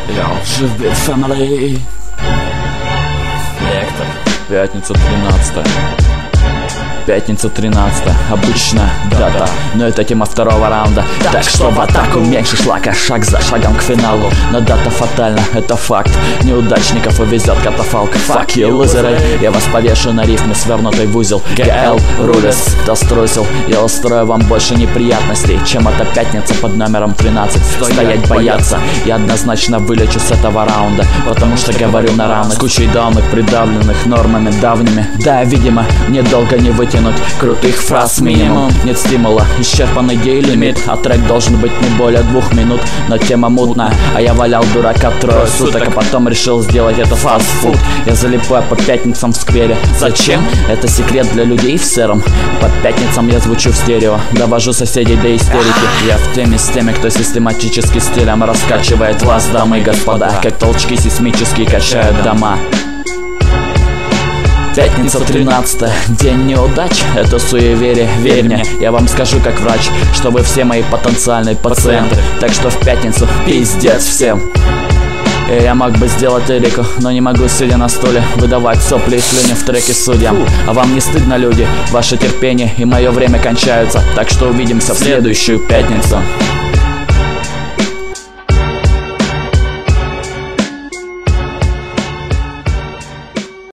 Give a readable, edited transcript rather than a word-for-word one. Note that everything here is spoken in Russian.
Живет family. Вектор. Пятница 13. Пятница 13, обычная дата, но это тема второго раунда. Так что в атаку меньше шлака, шаг за шагом к финалу. Но дата фатальна, это факт. Неудачников увезет катафалк. Fuck you, лузеры. Я вас повешу на рифме, свернутый в узел. ГЛ, Рулес, дострусил. Я устрою вам больше неприятностей, чем эта пятница под номером 13. Стоять бояться, я однозначно вылечу с этого раунда, потому что говорю на равных. Кучей данных, придавленных нормами давними. Да, видимо, мне долго не вытянуть крутых фраз минимум. Нет стимула, исчерпан идей лимит, а трек должен быть не более 2 минут. Но тема мутная, а я валял дурака 3 суток, а потом решил сделать это фастфуд. Я залипаю по пятницам в сквере. Зачем? Это секрет для людей в сером. По пятницам я звучу в стерео, довожу соседей до истерики. Я в теме с теми, кто систематически стилем раскачивает вас, дамы и господа, как толчки сейсмические качают дома. Пятница 13, день неудач, это суеверие, верь мне. Я вам скажу как врач, что вы все мои потенциальные пациенты. Так что в пятницу пиздец всем. Я мог бы сделать лирику, но не могу, сидя на стуле, выдавать сопли и слюни в треке судьям. А вам не стыдно, люди? Ваше терпение и мое время кончаются. Так что увидимся в следующую пятницу.